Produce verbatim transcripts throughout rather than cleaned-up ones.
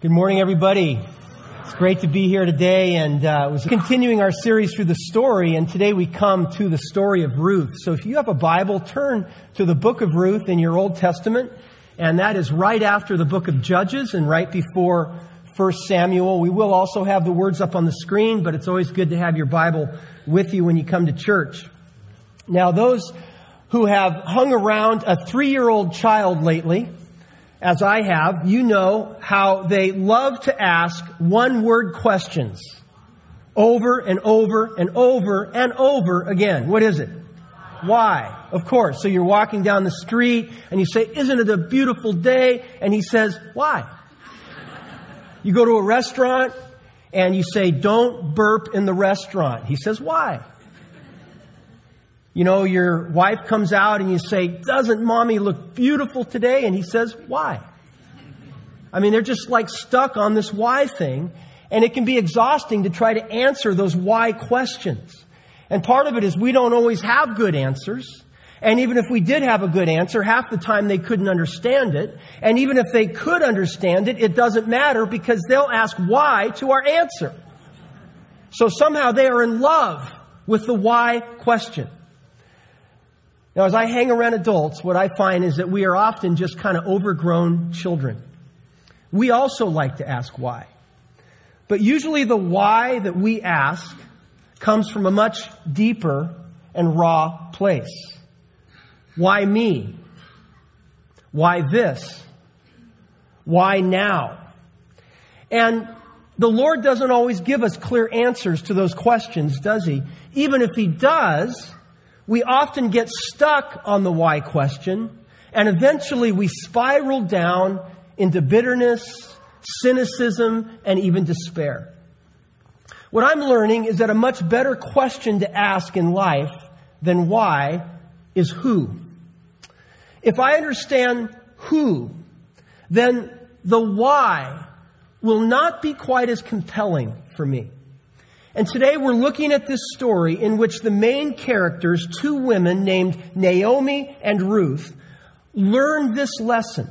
Good morning, everybody. It's great to be here today, and uh, we're continuing our series through the story, and today we come to the story of Ruth. So if you have a Bible, turn to the book of Ruth in your Old Testament, and that is right after the book of Judges and right before First Samuel. We will also have the words up on the screen, but it's always good to have your Bible with you when you come to church. Now, those who have hung around a three-year-old child lately, as I have, you know how they love to ask one-word questions over and over and over and over again. What is it? Why? Of course. So you're walking down the street and you say, "Isn't it a beautiful day?" And he says, "Why?" You go to a restaurant and you say, "Don't burp in the restaurant." He says, "Why?" You know, your wife comes out and you say, "Doesn't mommy look beautiful today?" And he says, "Why?" I mean, they're just like stuck on this why thing. And it can be exhausting to try to answer those why questions. And part of it is we don't always have good answers. And even if we did have a good answer, half the time they couldn't understand it. And even if they could understand it, it doesn't matter because they'll ask why to our answer. So somehow they are in love with the why question. Now, as I hang around adults, what I find is that we are often just kind of overgrown children. We also like to ask why. But usually the why that we ask comes from a much deeper and raw place. Why me? Why this? Why now? And the Lord doesn't always give us clear answers to those questions, does He? Even if He does, we often get stuck on the why question, and eventually we spiral down into bitterness, cynicism, and even despair. What I'm learning is that a much better question to ask in life than why is who. If I understand who, then the why will not be quite as compelling for me. And today we're looking at this story in which the main characters, two women named Naomi and Ruth, learn this lesson.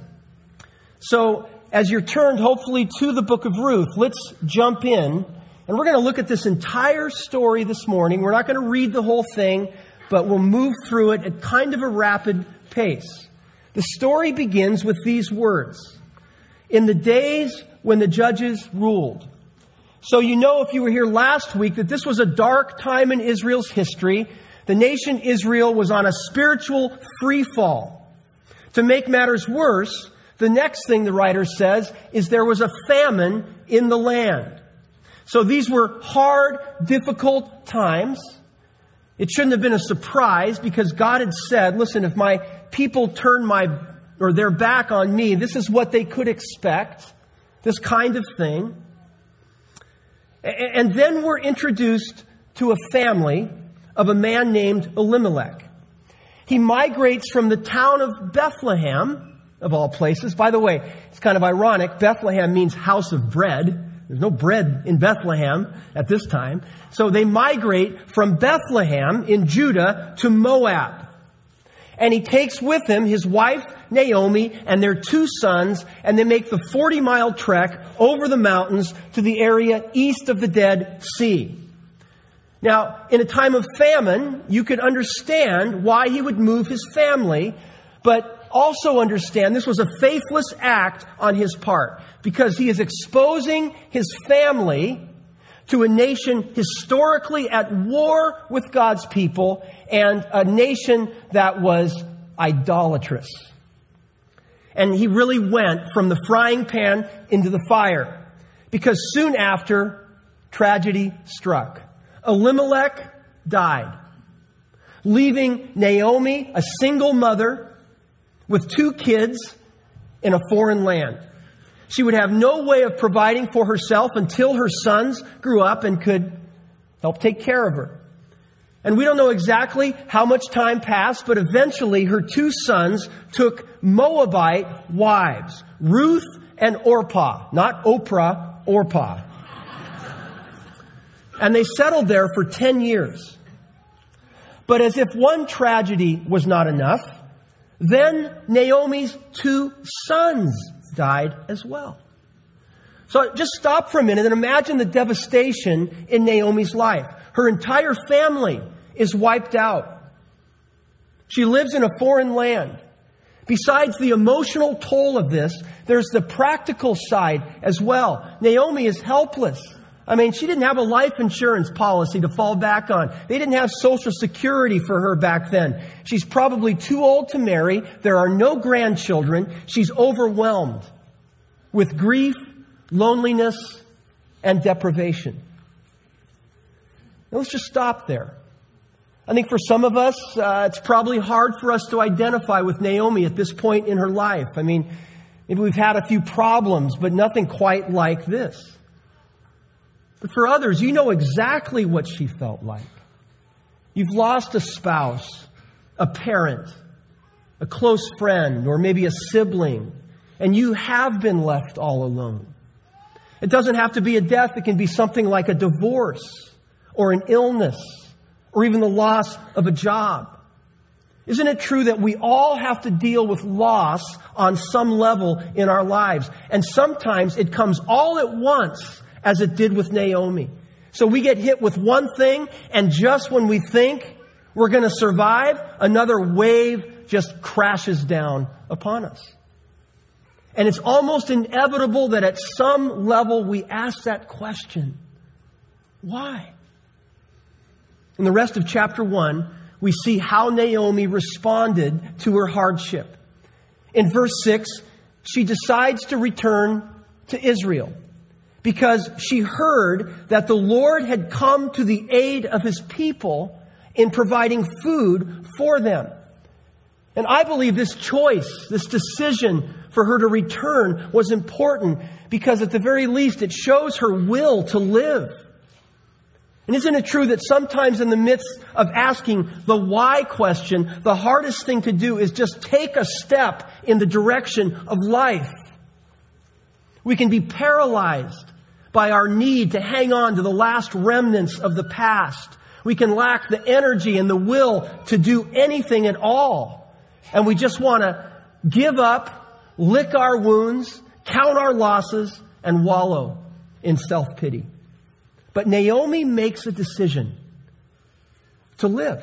So as you're turned hopefully to the book of Ruth, let's jump in. And we're going to look at this entire story this morning. We're not going to read the whole thing, but we'll move through it at kind of a rapid pace. The story begins with these words: "In the days when the judges ruled." So you know, if you were here last week, that this was a dark time in Israel's history. The nation Israel was on a spiritual free fall. To make matters worse, the next thing the writer says is there was a famine in the land. So these were hard, difficult times. It shouldn't have been a surprise because God had said, listen, if my people turn my or their back on me, this is what they could expect, this kind of thing. And then we're introduced to a family of a man named Elimelech. He migrates from the town of Bethlehem, of all places. By the way, it's kind of ironic. Bethlehem means house of bread. There's no bread in Bethlehem at this time. So they migrate from Bethlehem in Judah to Moab. And he takes with him his wife, Naomi, and their two sons, and they make the forty-mile trek over the mountains to the area east of the Dead Sea. Now, in a time of famine, you could understand why he would move his family, but also understand this was a faithless act on his part, because he is exposing his family to a nation historically at war with God's people and a nation that was idolatrous. And he really went from the frying pan into the fire, because soon after, tragedy struck. Elimelech died, leaving Naomi, a single mother with two kids in a foreign land. She would have no way of providing for herself until her sons grew up and could help take care of her. And we don't know exactly how much time passed, but eventually her two sons took Moabite wives, Ruth and Orpah, not Oprah, Orpah. And they settled there for ten years. But as if one tragedy was not enough, then Naomi's two sons died as well. So just stop for a minute and imagine the devastation in Naomi's life. Her entire family is wiped out. She lives in a foreign land. Besides the emotional toll of this, there's the practical side as well. Naomi is helpless. I mean, she didn't have a life insurance policy to fall back on. They didn't have Social Security for her back then. She's probably too old to marry. There are no grandchildren. She's overwhelmed with grief, loneliness, and deprivation. Now, let's just stop there. I think for some of us, uh, it's probably hard for us to identify with Naomi at this point in her life. I mean, maybe we've had a few problems, but nothing quite like this. But for others, you know exactly what she felt like. You've lost a spouse, a parent, a close friend, or maybe a sibling, and you have been left all alone. It doesn't have to be a death. It can be something like a divorce or an illness or even the loss of a job. Isn't it true that we all have to deal with loss on some level in our lives? And sometimes it comes all at once, as it did with Naomi. So we get hit with one thing, and just when we think we're going to survive, another wave just crashes down upon us. And it's almost inevitable that at some level we ask that question, why? In the rest of chapter one, we see how Naomi responded to her hardship. In verse six, she decides to return to Israel because she heard that the Lord had come to the aid of His people in providing food for them. And I believe this choice, this decision for her to return was important because at the very least it shows her will to live. And isn't it true that sometimes in the midst of asking the why question, the hardest thing to do is just take a step in the direction of life? We can be paralyzed by our need to hang on to the last remnants of the past. We can lack the energy and the will to do anything at all. And we just want to give up, lick our wounds, count our losses, and wallow in self-pity. But Naomi makes a decision to live.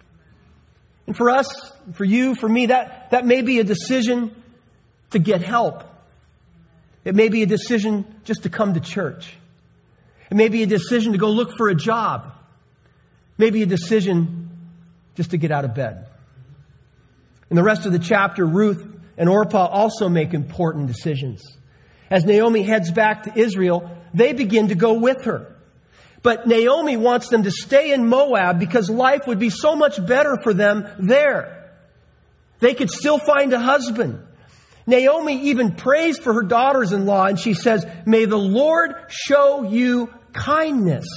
And for us, for you, for me, that, that may be a decision to get help. It may be a decision just to come to church. It may be a decision to go look for a job. Maybe a decision just to get out of bed. In the rest of the chapter, Ruth and Orpah also make important decisions. As Naomi heads back to Israel, they begin to go with her. But Naomi wants them to stay in Moab because life would be so much better for them there. They could still find a husband. Naomi even prays for her daughters-in-law, and she says, "May the Lord show you kindness."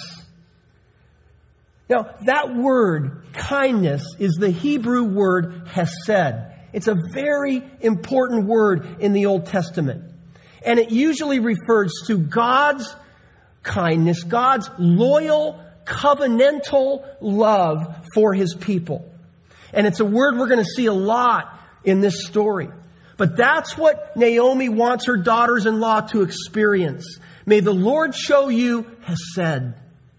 Now, that word, kindness, is the Hebrew word hesed. It's a very important word in the Old Testament. And it usually refers to God's kindness, God's loyal, covenantal love for His people. And it's a word we're going to see a lot in this story. But that's what Naomi wants her daughters-in-law to experience. May the Lord show you hesed.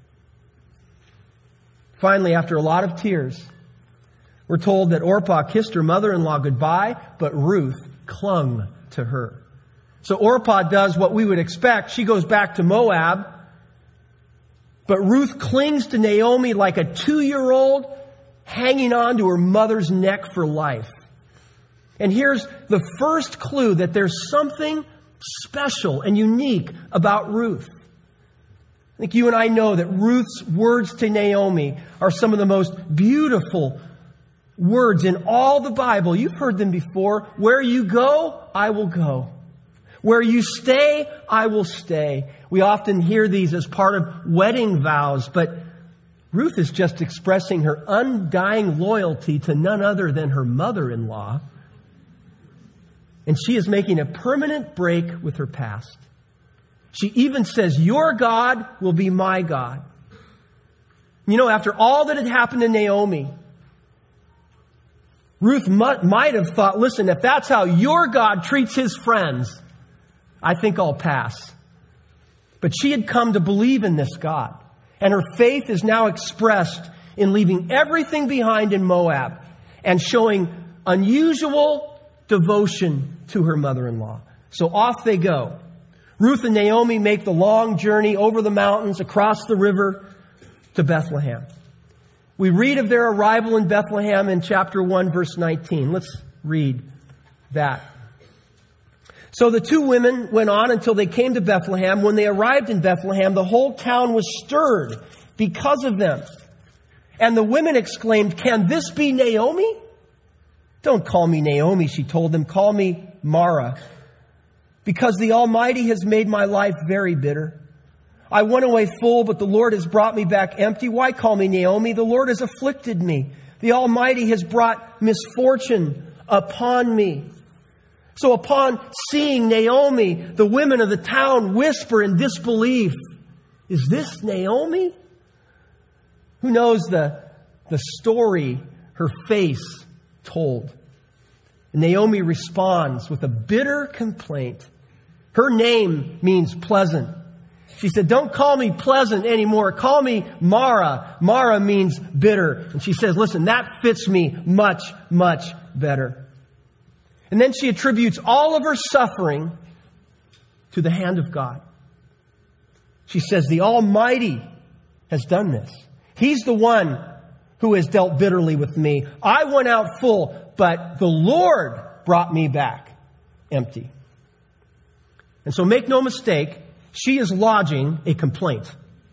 Finally, after a lot of tears, we're told that Orpah kissed her mother-in-law goodbye, but Ruth clung to her. So Orpah does what we would expect. She goes back to Moab. But Ruth clings to Naomi like a two-year-old hanging on to her mother's neck for life. And here's the first clue that there's something special and unique about Ruth. I think you and I know that Ruth's words to Naomi are some of the most beautiful words in all the Bible. You've heard them before. Where you go, I will go. Where you stay, I will stay. We often hear these as part of wedding vows, but Ruth is just expressing her undying loyalty to none other than her mother-in-law. And she is making a permanent break with her past. She even says, "Your God will be my God." You know, after all that had happened to Naomi, Ruth might have thought, listen, if that's how your God treats His friends, I think I'll pass. But she had come to believe in this God. And her faith is now expressed in leaving everything behind in Moab and showing unusual devotion to her mother-in-law. So off they go. Ruth and Naomi make the long journey over the mountains, across the river to Bethlehem. We read of their arrival in Bethlehem in chapter one, verse nineteen. Let's read that. So the two women went on until they came to Bethlehem. When they arrived in Bethlehem, the whole town was stirred because of them. And the women exclaimed, "Can this be Naomi?" "Don't call me Naomi," she told them. "Call me Mara, because the Almighty has made my life very bitter. I went away full, but the Lord has brought me back empty. Why call me Naomi? The Lord has afflicted me. The Almighty has brought misfortune upon me." So upon seeing Naomi, the women of the town whisper in disbelief, "Is this Naomi?" Who knows the, the story her face told? Naomi responds with a bitter complaint. Her name means pleasant. She said, "Don't call me pleasant anymore. Call me Mara." Mara means bitter. And she says, "Listen, that fits me much, much better." And then she attributes all of her suffering to the hand of God. She says, "The Almighty has done this. He's the one who has dealt bitterly with me. I went out full, but the Lord brought me back empty." And so make no mistake, she is lodging a complaint.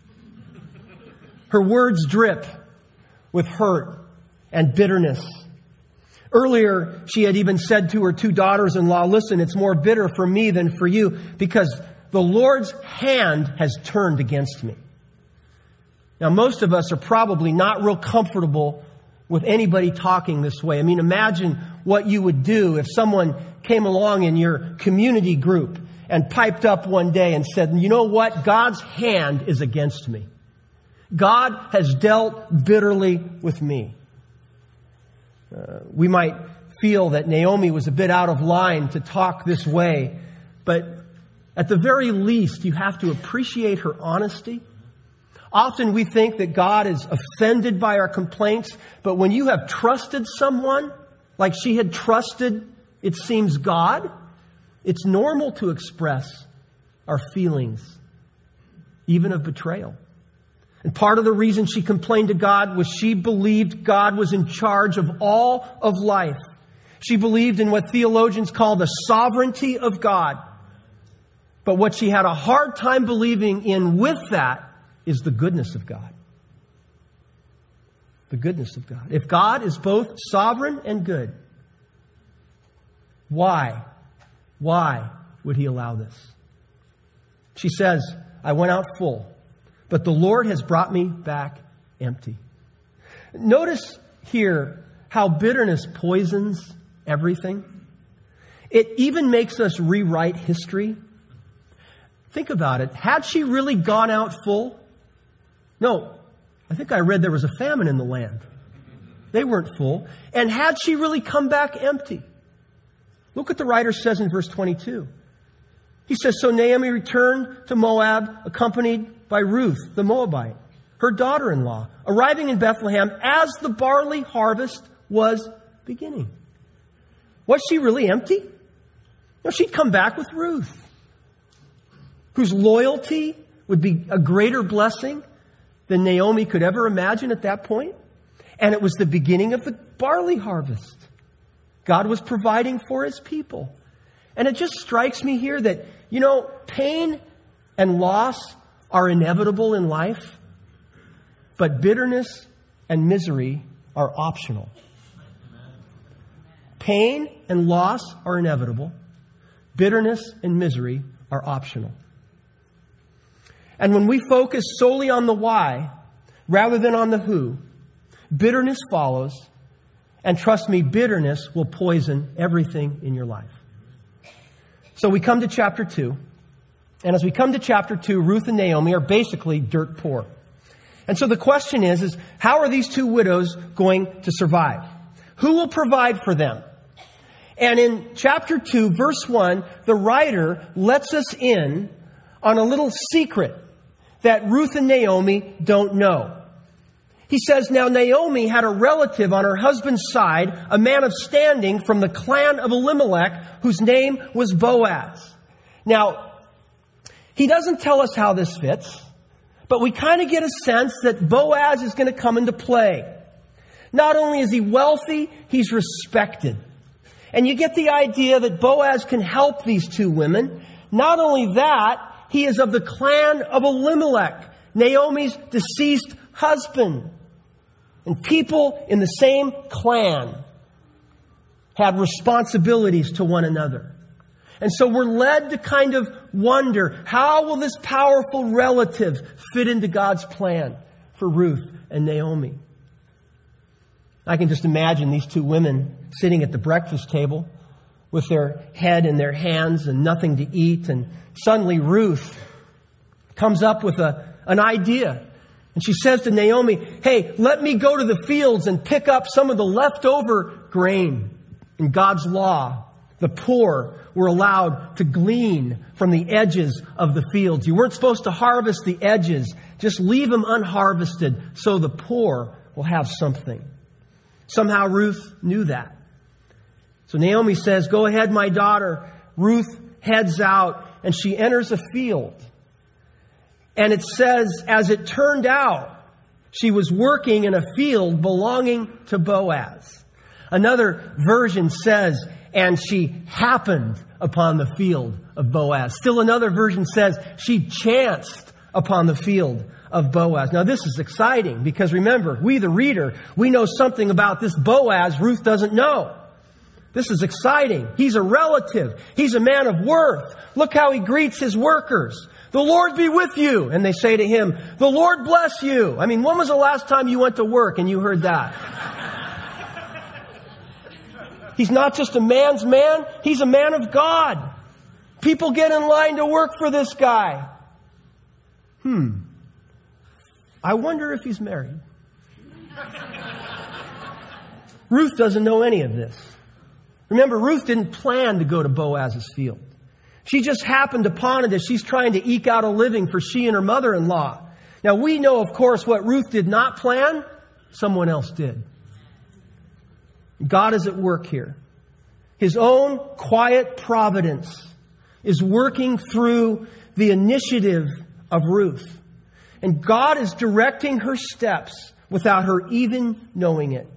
Her words drip with hurt and bitterness. Earlier, she had even said to her two daughters-in-law, "Listen, it's more bitter for me than for you, because the Lord's hand has turned against me." Now, most of us are probably not real comfortable with anybody talking this way. I mean, imagine what you would do if someone came along in your community group and piped up one day and said, "You know what? God's hand is against me. God has dealt bitterly with me." Uh, we might feel that Naomi was a bit out of line to talk this way, but at the very least, you have to appreciate her honesty. Often we think that God is offended by our complaints, but when you have trusted someone, like she had trusted, it seems, God, it's normal to express our feelings, even of betrayal. And part of the reason she complained to God was she believed God was in charge of all of life. She believed in what theologians call the sovereignty of God. But what she had a hard time believing in with that is the goodness of God. The goodness of God. If God is both sovereign and good, why? Why would He allow this? She says, "I went out full, but the Lord has brought me back empty." Notice here how bitterness poisons everything. It even makes us rewrite history. Think about it. Had she really gone out full? No, I think I read there was a famine in the land. They weren't full. And had she really come back empty? Look what the writer says in verse twenty-two. He says, "So Naomi returned to Moab, accompanied by Ruth, the Moabite, her daughter-in-law, arriving in Bethlehem as the barley harvest was beginning." Was she really empty? No, she'd come back with Ruth, whose loyalty would be a greater blessing than Naomi could ever imagine at that point. And it was the beginning of the barley harvest. God was providing for His people. And it just strikes me here that, you know, pain and loss are inevitable in life, but bitterness and misery are optional. Pain and loss are inevitable. Bitterness and misery are optional. And when we focus solely on the why rather than on the who, bitterness follows. And trust me, bitterness will poison everything in your life. So we come to chapter two. And as we come to chapter two, Ruth and Naomi are basically dirt poor. And so the question is, is how are these two widows going to survive? Who will provide for them? And in chapter two, verse one, the writer lets us in on a little secret that Ruth and Naomi don't know. He says, now Naomi had a relative on her husband's side, a man of standing from the clan of Elimelech, whose name was Boaz. Now, he doesn't tell us how this fits, but we kind of get a sense that Boaz is going to come into play. Not only is he wealthy, he's respected. And you get the idea that Boaz can help these two women. Not only that, he is of the clan of Elimelech, Naomi's deceased husband. And people in the same clan had responsibilities to one another. And so we're led to kind of wonder, how will this powerful relative fit into God's plan for Ruth and Naomi? I can just imagine these two women sitting at the breakfast table with their head in their hands and nothing to eat. And suddenly Ruth comes up with a, an idea. And she says to Naomi, hey, let me go to the fields and pick up some of the leftover grain. In God's law, the poor were allowed to glean from the edges of the fields. You weren't supposed to harvest the edges. Just leave them unharvested so the poor will have something. Somehow Ruth knew that. So Naomi says, go ahead, my daughter. Ruth heads out and she enters a field. And it says, as it turned out, she was working in a field belonging to Boaz. Another version says, and she happened upon the field of Boaz. Still another version says, she chanced upon the field of Boaz. Now this is exciting because remember, we the reader, we know something about this Boaz Ruth doesn't know. This is exciting. He's a relative. He's a man of worth. Look how he greets his workers. The Lord be with you. And they say to him, the Lord bless you. I mean, when was the last time you went to work and you heard that? He's not just a man's man. He's a man of God. People get in line to work for this guy. Hmm. I wonder if he's married. Ruth doesn't know any of this. Remember, Ruth didn't plan to go to Boaz's field. She just happened upon it as she's trying to eke out a living for she and her mother-in-law. Now, we know, of course, what Ruth did not plan, someone else did. God is at work here. His own quiet providence is working through the initiative of Ruth. And God is directing her steps without her even knowing it.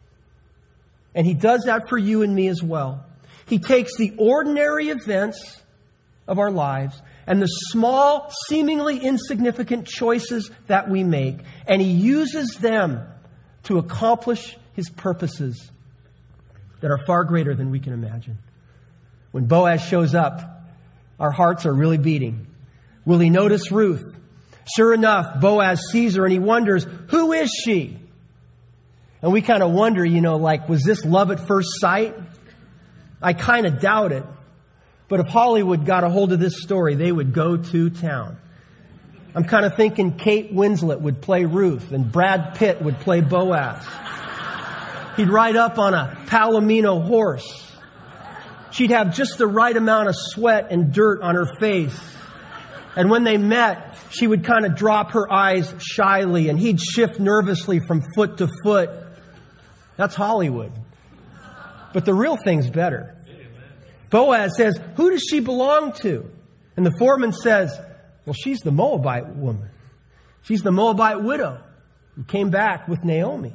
And He does that for you and me as well. He takes the ordinary events of our lives and the small, seemingly insignificant choices that we make, and He uses them to accomplish His purposes that are far greater than we can imagine. When Boaz shows up, our hearts are really beating. Will he notice Ruth? Sure enough, Boaz sees her and he wonders, who is she? And we kind of wonder, you know, like, was this love at first sight? I kind of doubt it. But if Hollywood got a hold of this story, they would go to town. I'm kind of thinking Kate Winslet would play Ruth and Brad Pitt would play Boaz. He'd ride up on a Palomino horse. She'd have just the right amount of sweat and dirt on her face. And when they met, she would kind of drop her eyes shyly and he'd shift nervously from foot to foot. That's Hollywood. But the real thing's better. Boaz says, who does she belong to? And the foreman says, well, she's the Moabite woman. She's the Moabite widow who came back with Naomi.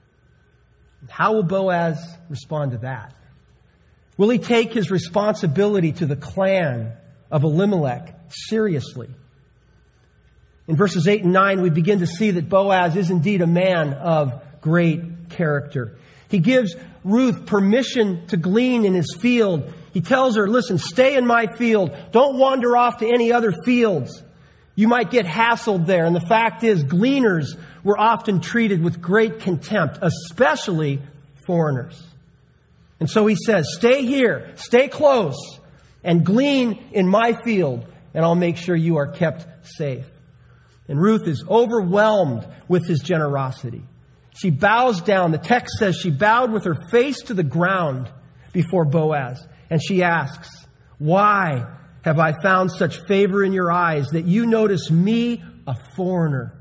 How will Boaz respond to that? Will he take his responsibility to the clan of Elimelech seriously? In verses eight and nine, we begin to see that Boaz is indeed a man of great character. He gives Ruth permission to glean in his field. He tells her, listen, stay in my field. Don't wander off to any other fields. You might get hassled there. And the fact is, gleaners were often treated with great contempt, especially foreigners. And so he says, stay here, stay close, and glean in my field, and I'll make sure you are kept safe. And Ruth is overwhelmed with his generosity. She bows down. The text says she bowed with her face to the ground before Boaz. And she asks, why have I found such favor in your eyes that you notice me, a foreigner?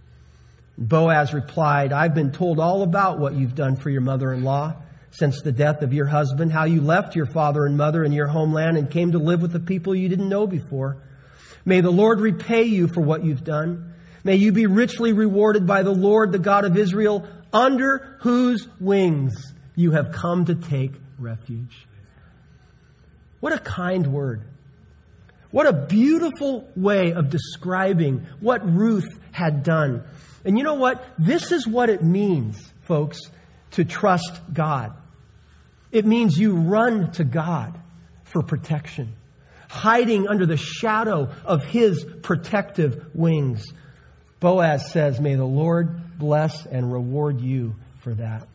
Boaz replied, I've been told all about what you've done for your mother-in-law since the death of your husband, how you left your father and mother and your homeland and came to live with the people you didn't know before. May the Lord repay you for what you've done. May you be richly rewarded by the Lord, the God of Israel, under whose wings you have come to take refuge. What a kind word. What a beautiful way of describing what Ruth had done. And you know what? This is what it means, folks, to trust God. It means you run to God for protection, hiding under the shadow of His protective wings. Boaz says, may the Lord bless and reward you for that.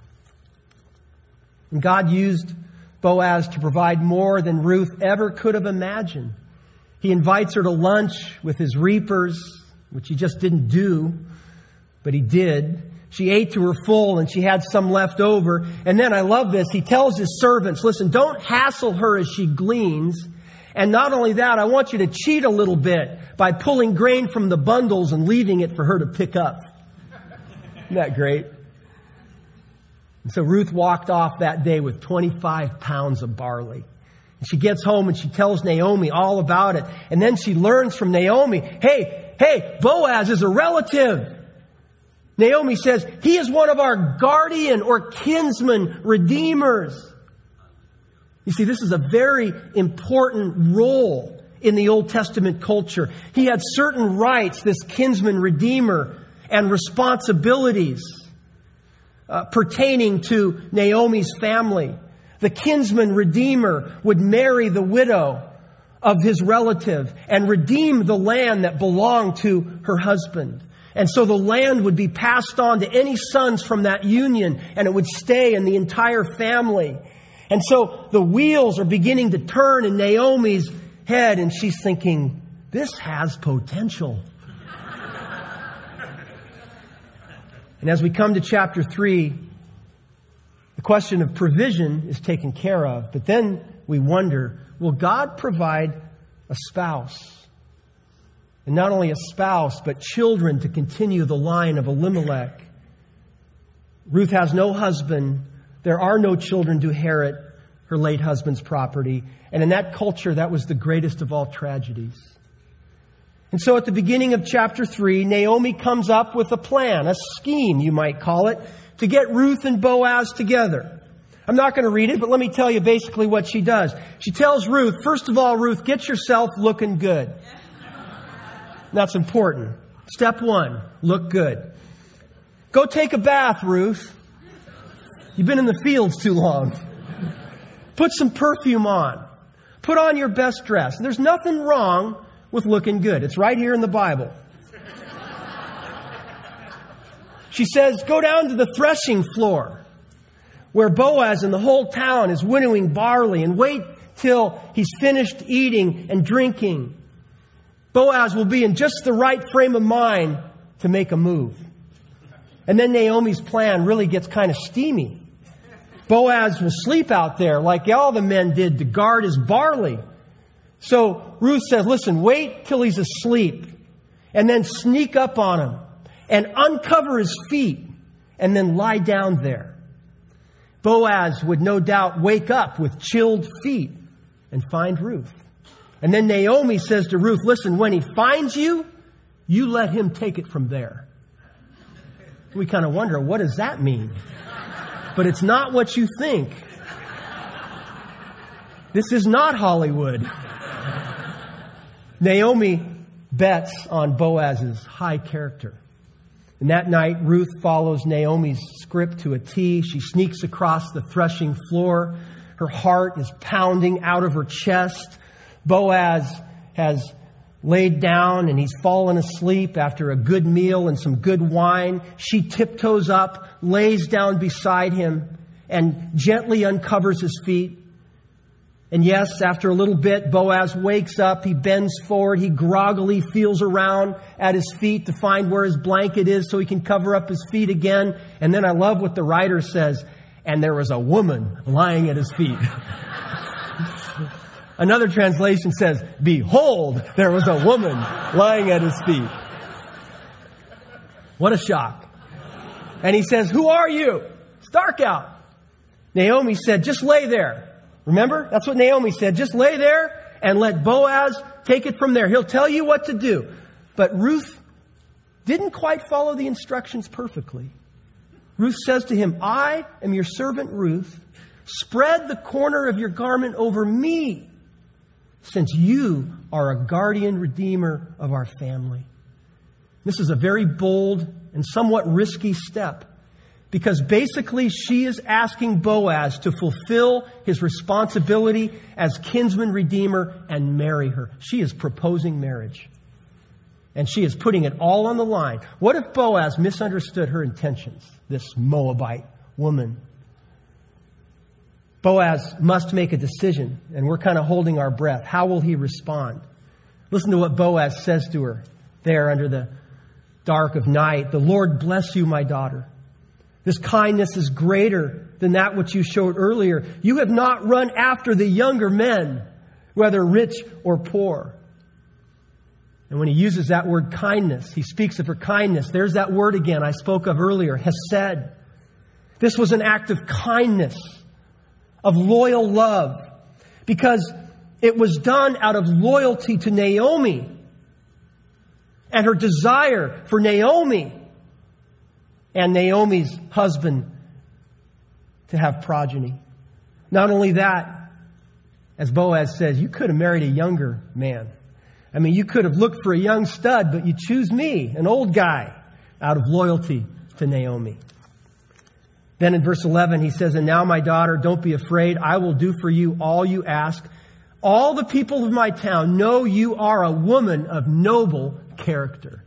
And God used Boaz to provide more than Ruth ever could have imagined. He invites her to lunch with his reapers, which he just didn't do, but he did. She ate to her full and she had some left over. And then, I love this, he tells his servants, listen, don't hassle her as she gleans. And not only that, I want you to cheat a little bit by pulling grain from the bundles and leaving it for her to pick up. Isn't that great? And so Ruth walked off that day with twenty-five pounds of barley. And she gets home and she tells Naomi all about it. And then she learns from Naomi, hey, hey, Boaz is a relative. Naomi says, he is one of our guardian or kinsman redeemers. You see, this is a very important role in the Old Testament culture. He had certain rights, this kinsman redeemer, and responsibilities uh, pertaining to Naomi's family. The kinsman redeemer would marry the widow of his relative and redeem the land that belonged to her husband. And so the land would be passed on to any sons from that union, and it would stay in the entire family. And so the wheels are beginning to turn in Naomi's head, and she's thinking, this has potential. And as we come to chapter three, the question of provision is taken care of. But then we wonder, will God provide a spouse? And not only a spouse, but children to continue the line of Elimelech. Ruth has no husband. There are no children to inherit her late husband's property. And in that culture, that was the greatest of all tragedies. And so at the beginning of chapter three, Naomi comes up with a plan, a scheme, you might call it, to get Ruth and Boaz together. I'm not going to read it, but let me tell you basically what she does. She tells Ruth, first of all, Ruth, get yourself looking good. That's important. Step one, look good. Go take a bath, Ruth. You've been in the fields too long. Put some perfume on. Put on your best dress. There's nothing wrong with looking good. It's right here in the Bible. She says, go down to the threshing floor where Boaz and the whole town is winnowing barley, and wait till he's finished eating and drinking. Boaz will be in just the right frame of mind to make a move. And then Naomi's plan really gets kind of steamy. Boaz will sleep out there like all the men did to guard his barley. So Ruth says, listen, wait till he's asleep and then sneak up on him and uncover his feet and then lie down there. Boaz would no doubt wake up with chilled feet and find Ruth. And then Naomi says to Ruth, listen, when he finds you, you let him take it from there. We kind of wonder, what does that mean? But it's not what you think. This is not Hollywood. Naomi bets on Boaz's high character. And that night, Ruth follows Naomi's script to a T. She sneaks across the threshing floor. Her heart is pounding out of her chest. Boaz has laid down and he's fallen asleep after a good meal and some good wine. She tiptoes up, lays down beside him, and gently uncovers his feet. And yes, after a little bit, Boaz wakes up, he bends forward, he groggily feels around at his feet to find where his blanket is so he can cover up his feet again. And then I love what the writer says, and there was a woman lying at his feet. Another translation says, behold, there was a woman lying at his feet. What a shock. And he says, who are you? It's dark out. Naomi said, just lay there. Remember? That's what Naomi said. Just lay there and let Boaz take it from there. He'll tell you what to do. But Ruth didn't quite follow the instructions perfectly. Ruth says to him, I am your servant Ruth. Spread the corner of your garment over me, since you are a guardian redeemer of our family. This is a very bold and somewhat risky step, because basically she is asking Boaz to fulfill his responsibility as kinsman redeemer and marry her. She is proposing marriage. And she is putting it all on the line. What if Boaz misunderstood her intentions, this Moabite woman? Boaz must make a decision, and we're kind of holding our breath. How will he respond? Listen to what Boaz says to her there under the dark of night. The Lord bless you, my daughter. This kindness is greater than that which you showed earlier. You have not run after the younger men, whether rich or poor. And when he uses that word kindness, he speaks of her kindness. There's that word again I spoke of earlier, hesed. This was an act of kindness, of loyal love, because it was done out of loyalty to Naomi and her desire for Naomi and Naomi's husband to have progeny. Not only that, as Boaz says, you could have married a younger man. I mean, you could have looked for a young stud, but you choose me, an old guy, out of loyalty to Naomi. Then in verse eleven, he says, and now, my daughter, don't be afraid. I will do for you all you ask. All the people of my town know you are a woman of noble character.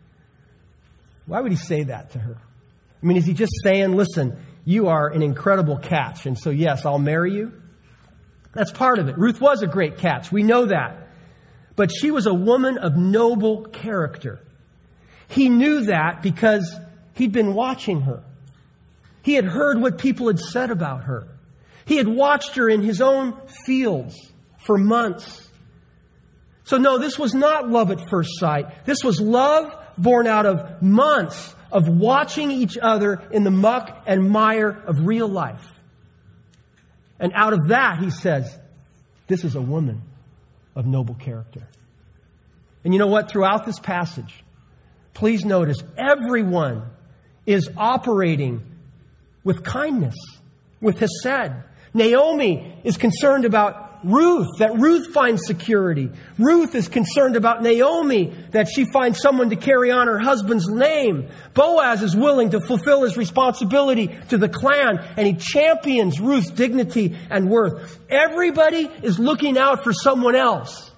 Why would he say that to her? I mean, is he just saying, listen, you are an incredible catch, and so yes, I'll marry you? That's part of it. Ruth was a great catch. We know that. But she was a woman of noble character. He knew that because he'd been watching her. He had heard what people had said about her. He had watched her in his own fields for months. So no, this was not love at first sight. This was love born out of months of watching each other in the muck and mire of real life. And out of that, he says, this is a woman of noble character. And you know what? Throughout this passage, please notice everyone is operating with kindness, with hesed. Naomi is concerned about Ruth, that Ruth finds security. Ruth is concerned about Naomi, that she finds someone to carry on her husband's name. Boaz is willing to fulfill his responsibility to the clan, and he champions Ruth's dignity and worth. Everybody is looking out for someone else.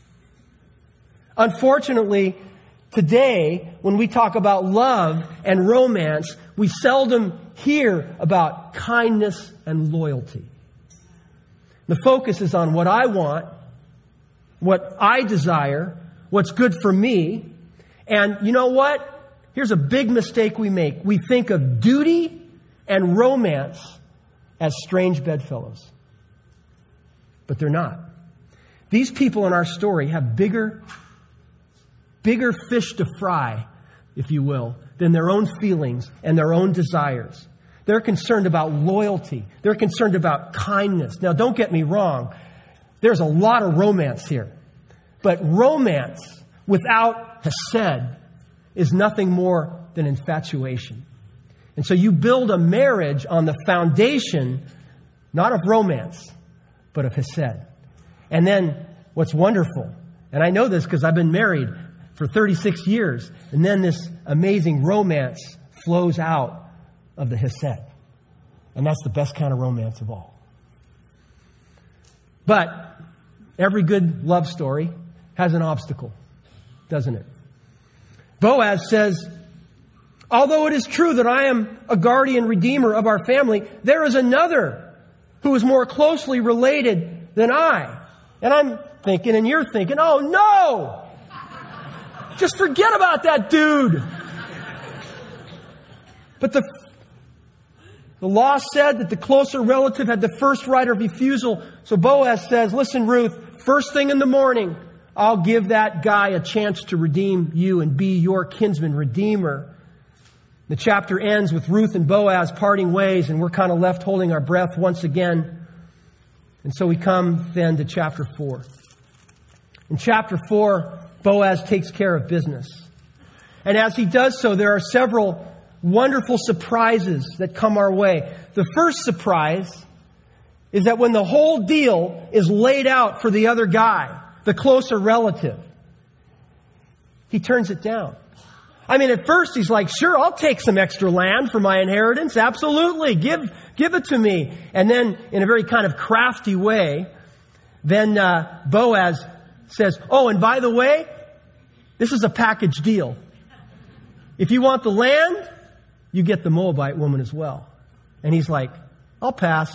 Unfortunately, today, when we talk about love and romance, we seldom hear about kindness and loyalty. The focus is on what I want, what I desire, what's good for me. And you know what? Here's a big mistake we make. We think of duty and romance as strange bedfellows. But they're not. These people in our story have bigger, bigger fish to fry, if you will, than their own feelings and their own desires. They're concerned about loyalty. They're concerned about kindness. Now, don't get me wrong. There's a lot of romance here. But romance without hesed is nothing more than infatuation. And so you build a marriage on the foundation, not of romance, but of hesed. And then what's wonderful, and I know this because I've been married for thirty-six years, and then this amazing romance flows out of the hesed. And that's the best kind of romance of all. But every good love story has an obstacle, doesn't it? Boaz says, although it is true that I am a guardian redeemer of our family, there is another who is more closely related than I. And I'm thinking, and you're thinking, oh no! Just forget about that dude. But the The law said that the closer relative had the first right of refusal. So Boaz says, listen, Ruth, first thing in the morning, I'll give that guy a chance to redeem you and be your kinsman redeemer. The chapter ends with Ruth and Boaz parting ways, and we're kind of left holding our breath once again. And so we come then to chapter four. In chapter four, Boaz takes care of business. And as he does so, there are several wonderful surprises that come our way. The first surprise is that when the whole deal is laid out for the other guy, the closer relative, he turns it down. I mean, at first he's like, sure, I'll take some extra land for my inheritance. Absolutely. Give, give it to me. And then in a very kind of crafty way, then uh, Boaz says, oh, and by the way, this is a package deal. If you want the land, you get the Moabite woman as well. And he's like, I'll pass.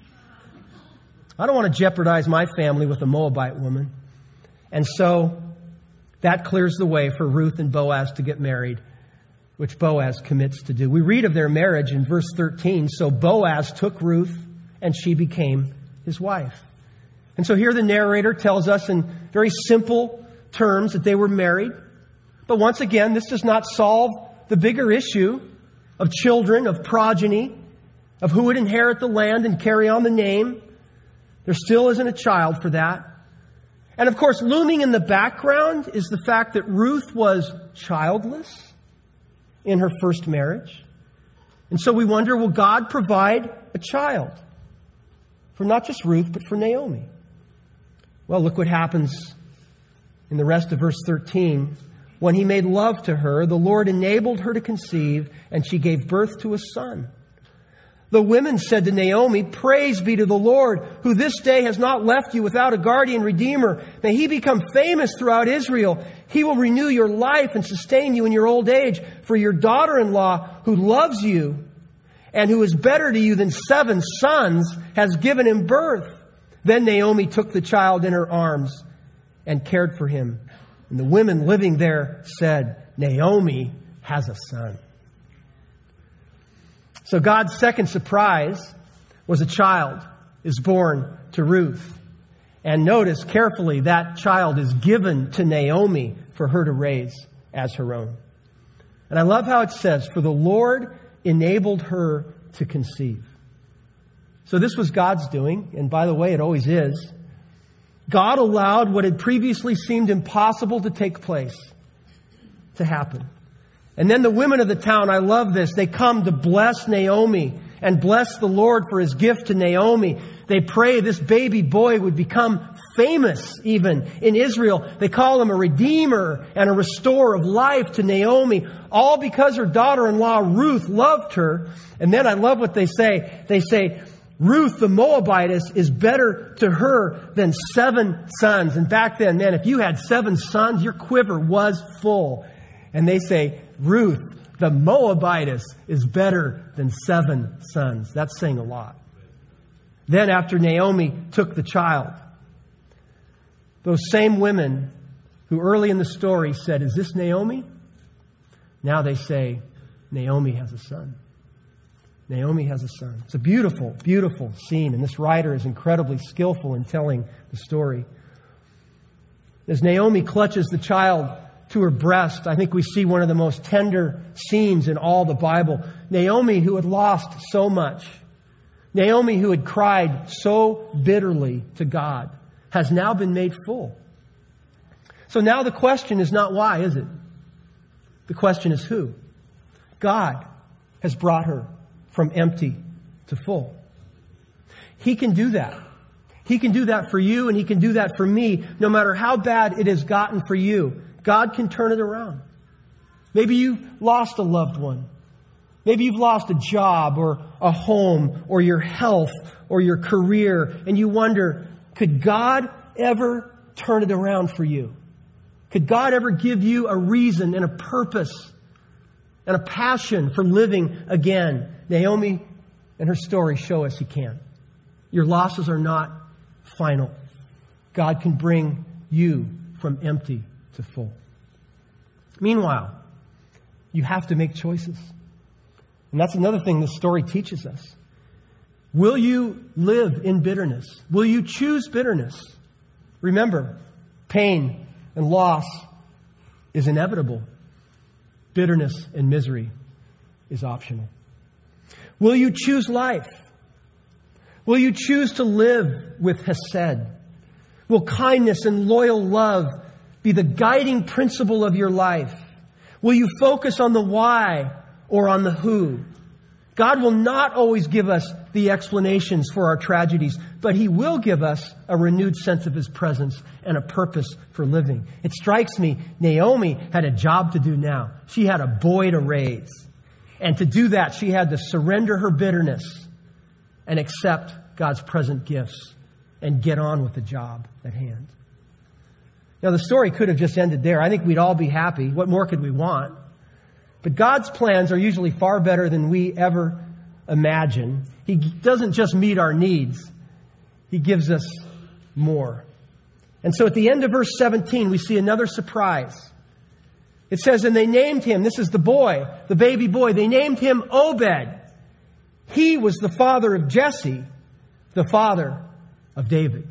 I don't want to jeopardize my family with a Moabite woman. And so that clears the way for Ruth and Boaz to get married, which Boaz commits to do. We read of their marriage in verse thirteen. So Boaz took Ruth and she became his wife. And so here the narrator tells us in very simple terms that they were married. But once again, this does not solve the bigger issue of children, of progeny, of who would inherit the land and carry on the name. There still isn't a child for that. And of course, looming in the background is the fact that Ruth was childless in her first marriage. And so we wonder, will God provide a child for not just Ruth, but for Naomi? Well, look what happens in the rest of verse thirteen. When he made love to her, the Lord enabled her to conceive, and she gave birth to a son. The women said to Naomi, praise be to the Lord, who this day has not left you without a guardian redeemer. May he become famous throughout Israel. He will renew your life and sustain you in your old age. For your daughter-in-law, who loves you and who is better to you than seven sons, has given him birth. Then Naomi took the child in her arms and cared for him. And the women living there said, Naomi has a son. So God's second surprise was a child is born to Ruth. And notice carefully, that child is given to Naomi for her to raise as her own. And I love how it says, for the Lord enabled her to conceive. So this was God's doing. And by the way, it always is. God allowed what had previously seemed impossible to take place to happen. And then the women of the town, I love this, they come to bless Naomi and bless the Lord for his gift to Naomi. They pray this baby boy would become famous even in Israel. They call him a redeemer and a restorer of life to Naomi, all because her daughter-in-law Ruth loved her. And then I love what they say. They say, Ruth the Moabitess is better to her than seven sons. And back then, man, if you had seven sons, your quiver was full. And they say, Ruth the Moabitess is better than seven sons. That's saying a lot. Then after Naomi took the child, those same women who early in the story said, is this Naomi? Now they say, Naomi has a son. Naomi has a son. It's a beautiful, beautiful scene. And this writer is incredibly skillful in telling the story. As Naomi clutches the child to her breast, I think we see one of the most tender scenes in all the Bible. Naomi, who had lost so much, Naomi, who had cried so bitterly to God, has now been made full. So now the question is not why, is it? The question is who? God has brought her from empty to full. He can do that. He can do that for you, and He can do that for me. No matter how bad it has gotten for you, God can turn it around. Maybe you've lost a loved one. Maybe you've lost a job or a home or your health or your career, and you wonder, could God ever turn it around for you? Could God ever give you a reason and a purpose and a passion for living again? Naomi and her story show us He can. Your losses are not final. God can bring you from empty to full. Meanwhile, you have to make choices. And that's another thing this story teaches us. Will you live in bitterness? Will you choose bitterness? Remember, pain and loss is inevitable. Bitterness and misery is optional. Will you choose life? Will you choose to live with hesed? Will kindness and loyal love be the guiding principle of your life? Will you focus on the why or on the who? God will not always give us the explanations for our tragedies, but He will give us a renewed sense of His presence and a purpose for living. It strikes me, Naomi had a job to do now. She had a boy to raise. And to do that, she had to surrender her bitterness and accept God's present gifts and get on with the job at hand. Now, the story could have just ended there. I think we'd all be happy. What more could we want? But God's plans are usually far better than we ever imagine. He doesn't just meet our needs. He gives us more. And so at the end of verse seventeen, we see another surprise. It says, and they named him, this is the boy, the baby boy, they named him Obed. He was the father of Jesse, the father of David.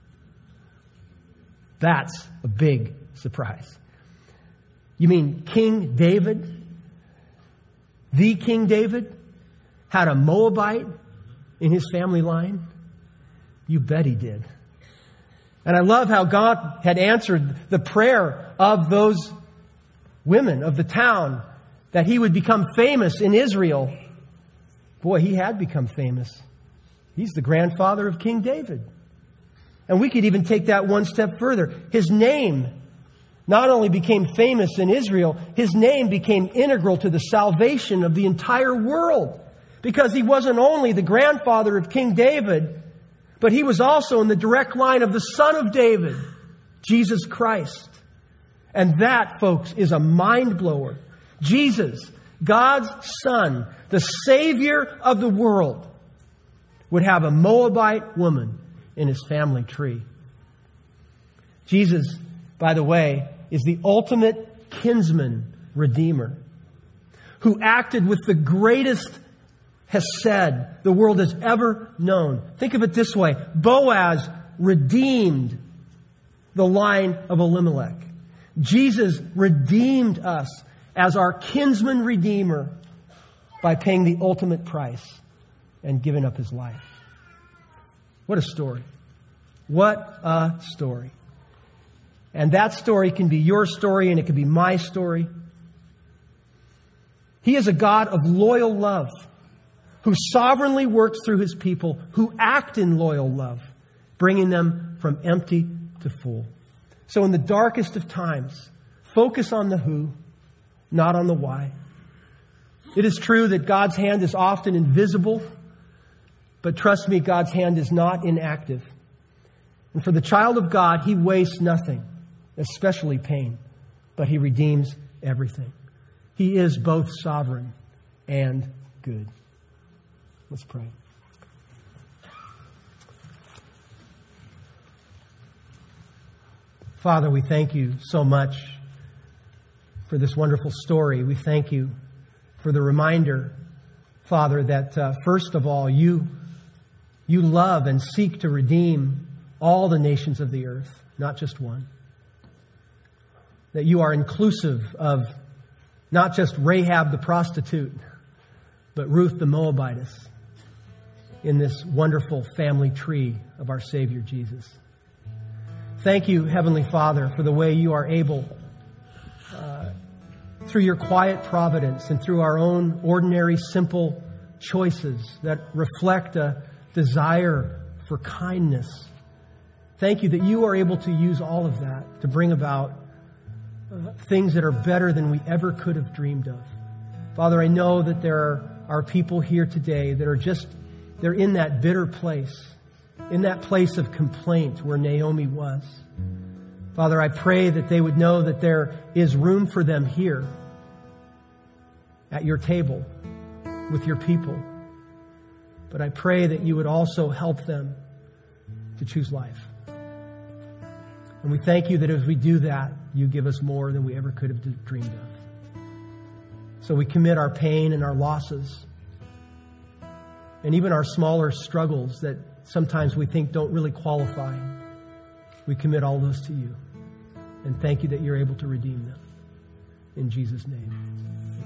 That's a big surprise. You mean King David, the King David, had a Moabite in his family line? You bet he did. And I love how God had answered the prayer of those women of the town that he would become famous in Israel. Boy, he had become famous. He's the grandfather of King David. And we could even take that one step further. His name not only became famous in Israel, his name became integral to the salvation of the entire world. Because he wasn't only the grandfather of King David, but he was also in the direct line of the son of David, Jesus Christ. And that, folks, is a mind blower. Jesus, God's Son, the Savior of the world, would have a Moabite woman in his family tree. Jesus, by the way, is the ultimate kinsman redeemer who acted with the greatest hesed the world has ever known. Think of it this way. Boaz redeemed the line of Elimelech. Jesus redeemed us as our kinsman redeemer by paying the ultimate price and giving up his life. What a story. What a story. And that story can be your story and it can be my story. He is a God of loyal love who sovereignly works through His people who act in loyal love, bringing them from empty to full. So in the darkest of times, focus on the who, not on the why. It is true that God's hand is often invisible, but trust me, God's hand is not inactive. And for the child of God, He wastes nothing, especially pain, but He redeems everything. He is both sovereign and good. Let's pray. Father, we thank You so much for this wonderful story. We thank You for the reminder, Father, that uh, first of all, You, you love and seek to redeem all the nations of the earth, not just one. That You are inclusive of not just Rahab the prostitute, but Ruth the Moabitess in this wonderful family tree of our Savior Jesus. Thank You, Heavenly Father, for the way You are able, uh, through Your quiet providence and through our own ordinary, simple choices that reflect a desire for kindness. Thank You that You are able to use all of that to bring about uh, things that are better than we ever could have dreamed of. Father, I know that there are, are people here today that are just, they're in that bitter place, in that place of complaint where Naomi was. Father, I pray that they would know that there is room for them here at Your table with Your people. But I pray that You would also help them to choose life. And we thank You that as we do that, You give us more than we ever could have dreamed of. So we commit our pain and our losses and even our smaller struggles that sometimes we think don't really qualify. We commit all those to you. And thank you that you're able to redeem them. In Jesus' name.